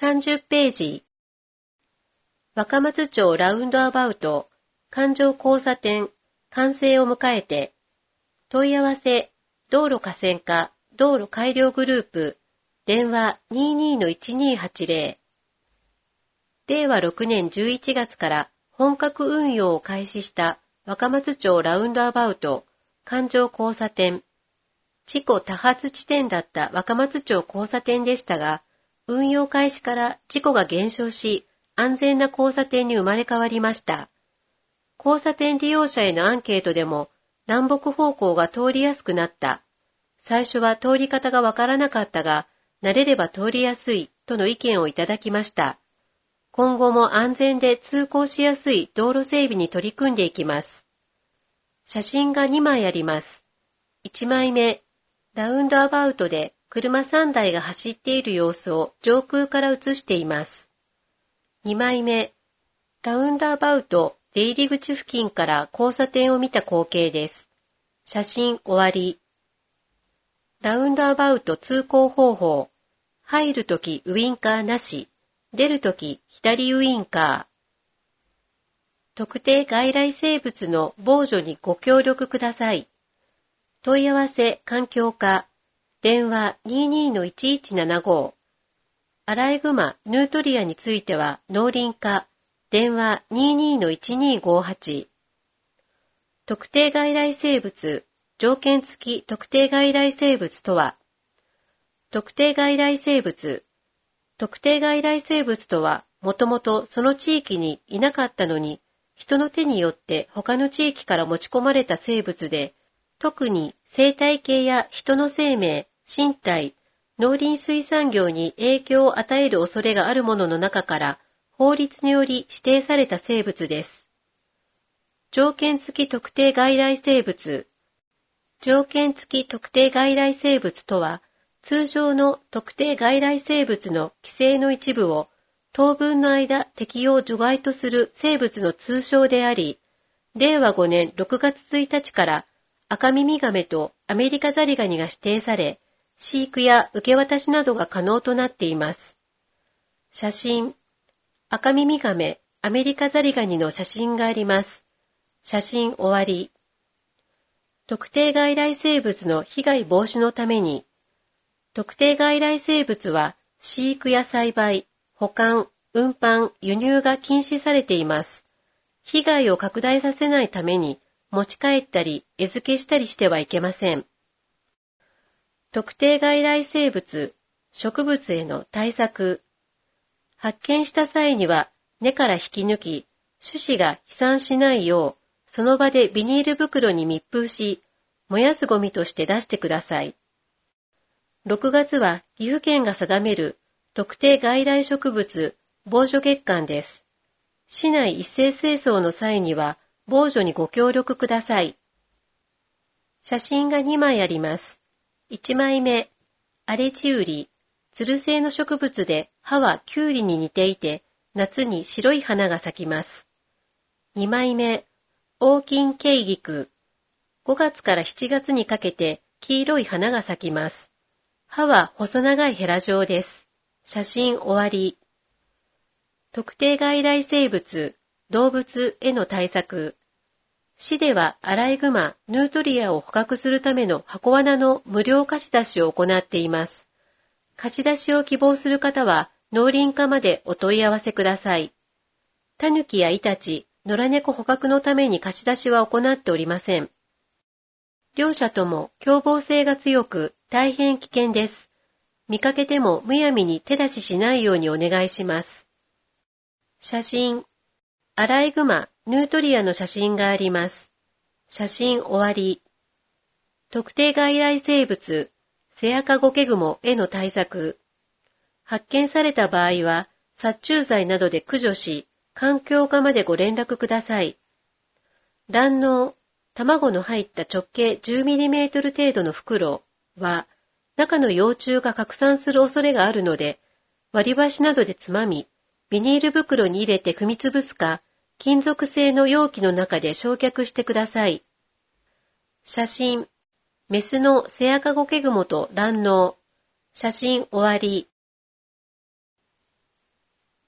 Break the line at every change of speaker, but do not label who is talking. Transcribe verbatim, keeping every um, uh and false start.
さんじゅっページ。若松町ラウンドアバウト、環状交差点、完成を迎えて、問い合わせ、道路河川課、道路改良グループ、電話 にじゅうにのいちにーはちぜろ。れいわろくねんじゅういちがつから本格運用を開始した若松町ラウンドアバウト、環状交差点。事故多発地点だった若松町交差点でしたが、運用開始から事故が減少し、安全な交差点に生まれ変わりました。交差点利用者へのアンケートでも、南北方向が通りやすくなった。最初は通り方がわからなかったが、慣れれば通りやすいとの意見をいただきました。今後も安全で通行しやすい道路整備に取り組んでいきます。写真がにまいあります。いちまいめ、ラウンドアバウトで車さんだいが走っている様子を上空から写しています。にまいめ、ラウンドアバウト出入り口付近から交差点を見た光景です。写真終わり。ラウンドアバウト通行方法。入るときウインカーなし。出るとき左ウインカー。特定外来生物の防除にご協力ください。問い合わせ環境課。電話 にじゅうにのいちいちななご。アライグマ、ヌートリアについては農林課。電話 にじゅうにのいちにーごはち。特定外来生物、条件付き特定外来生物とは、特定外来生物、特定外来生物とは、もともとその地域にいなかったのに、人の手によって他の地域から持ち込まれた生物で、特に生態系や人の生命、身体、農林水産業に影響を与える恐れがあるものの中から、法律により指定された生物です。条件付き特定外来生物。条件付き特定外来生物とは、通常の特定外来生物の規制の一部を当分の間適用除外とする生物の通称であり、れいわごねんろくがつついたちから赤耳ガメとアメリカザリガニが指定され、飼育や受け渡しなどが可能となっています。写真。赤耳ガメ、アメリカザリガニの写真があります。写真終わり。特定外来生物の被害防止のために、特定外来生物は飼育や栽培、保管、運搬、輸入が禁止されています。被害を拡大させないために持ち帰ったり餌付けしたりしてはいけません。特定外来生物、植物への対策。発見した際には根から引き抜き、種子が飛散しないよう、その場でビニール袋に密封し、燃やすゴミとして出してください。ろくがつは岐阜県が定める特定外来植物防除月間です。市内一斉清掃の際には防除にご協力ください。写真がにまいあります。いちまいめ、荒れ地ウリ、つる性の植物で葉はキュウリに似ていて、夏に白い花が咲きます。にまいめ、黄金ケイギク。ごがつからしちがつにかけて黄色い花が咲きます。葉は細長いヘラ状です。写真終わり。特定外来生物、動物への対策。市ではアライグマ、ヌートリアを捕獲するための箱罠の無料貸し出しを行っています。貸し出しを希望する方は農林課までお問い合わせください。タヌキやイタチ、野良猫捕獲のために貸し出しは行っておりません。両者とも凶暴性が強く大変危険です。見かけてもむやみに手出ししないようにお願いします。写真。アライグマ、ヌートリアの写真があります。写真終わり。特定外来生物、セアカゴケグモへの対策。発見された場合は、殺虫剤などで駆除し、環境課までご連絡ください。卵嚢、卵の入った直径 じゅうミリメートル 程度の袋は、中の幼虫が拡散する恐れがあるので、割り箸などでつまみ、ビニール袋に入れて踏みつぶすか、金属製の容器の中で焼却してください。写真。メスのセアカゴケグモと卵嚢。写真終わり。